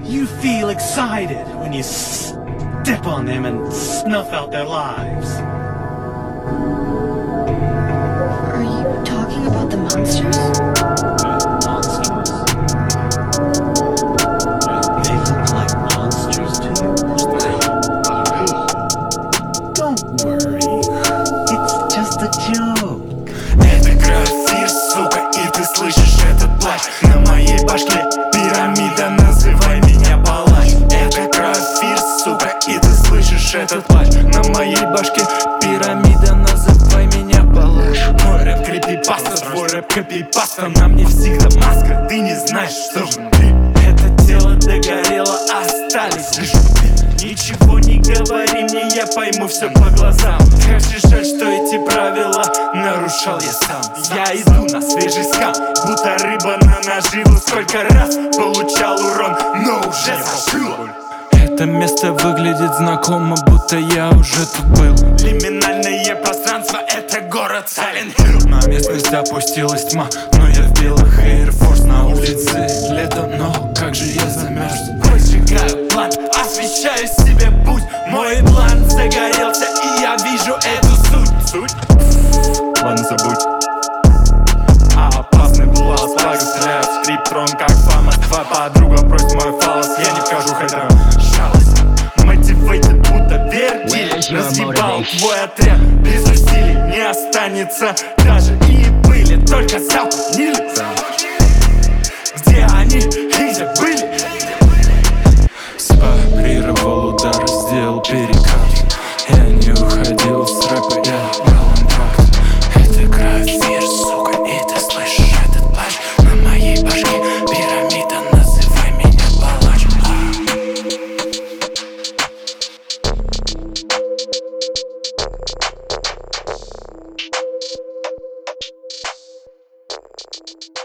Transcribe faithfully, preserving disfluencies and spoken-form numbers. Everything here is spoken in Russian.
You feel excited when you step on them and snuff out their lives. Are you talking about the monsters? Monsters? They look like monsters to you? Don't worry, it's just a joke. Это графир, сука, и ты слышишь этот плач. На моей башке пирамида, называй меня палач. Это графир, сука, и ты слышишь этот плач. На моей башке пирамида, называй меня палач. Мой рэп крипипаста, твой рэп копипаста. На мне всегда маска, ты не знаешь, что внутри. Это тело догорело, остались лишь мы. Ничего не говори мне, я пойму все по глазам. Как же жаль, что эти правила нарушал я сам. Я иду на свежий скам, будто рыба на наживу. Сколько раз получал урон, но уже зажило. Это место выглядит знакомо, будто я уже тут был. Лиминальное пространство, это город Silent Hill. На местность опустилась тьма, но я в белых Air Force. На улице лето, но как же я замерз. Поджигаю план, освещаю себе путь. Мой план загорелся, и я вижу эту суть. Суть? Ладно, забудь. А опасный булас, плагу стреляет в скриптрон, как фама. Твоя подруга просит мой фалос, я не вхожу хейтерам. Жалость, мотивейтед, будто Вердиль. Разъебал твой отряд, без усилий не останется. Даже и были, только запомнили. Где они и где были? Спарировал удар, сделал перекат. Я не уходил с рэпа, я брал импакт. Это графир, сука, и ты слышишь этот плач. На моей башке пирамида, называй меня палач. А.